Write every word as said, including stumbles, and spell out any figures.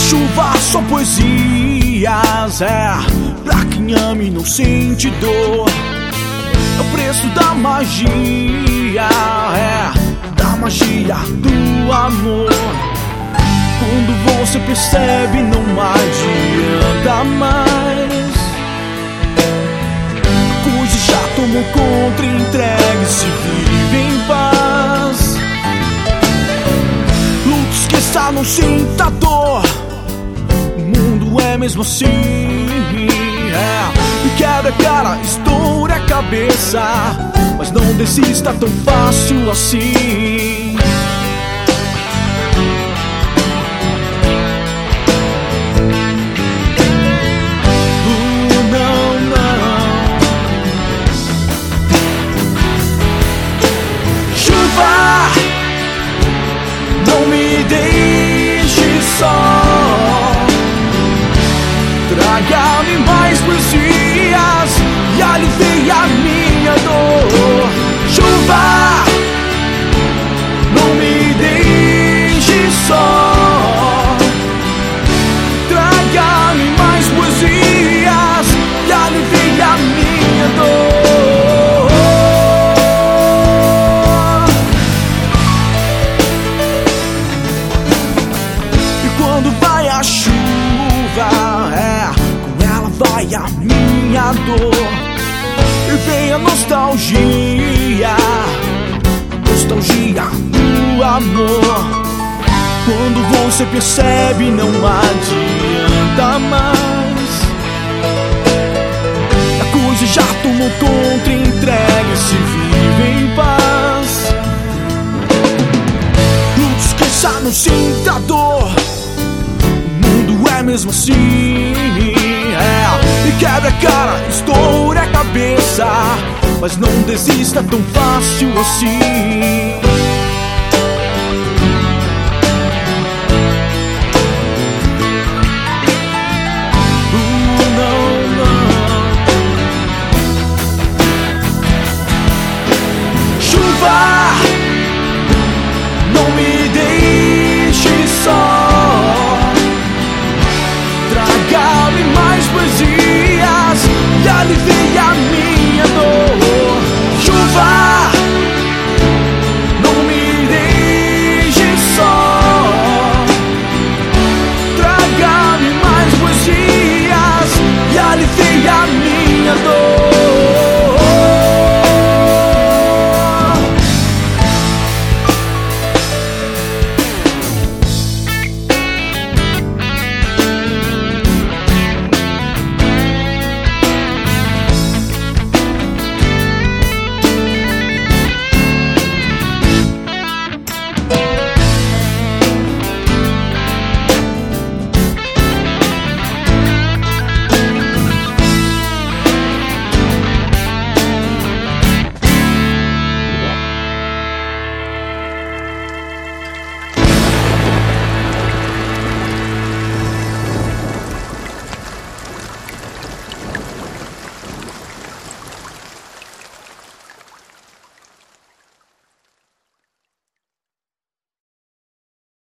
chuva só poesias, é pra quem ama e não sente dor. É o preço da magia, é da magia do amor. Quando você percebe não adianta mais, a coisa já tomou conta, entregue, se vive em paz. Lute, esqueça, não sinta dor. O mundo é mesmo assim, é. E quebra a cara, estoura a cabeça, mas não desista tão fácil assim. Não me deixe só, traga-me mais poesias e alivie a minha dor. Chuva, não me deixe só, traga-me mais poesias e alivie a minha dor. Quando vai a chuva, é, com ela vai a minha dor. E vem a nostalgia, nostalgia do amor. Quando você percebe não adianta mais, a coisa já tomou conta, entregue, se vive em paz. Não te esqueça, não sinta dor. É mesmo assim, é. E quebra a cara, estoura a cabeça, mas não desista tão fácil assim.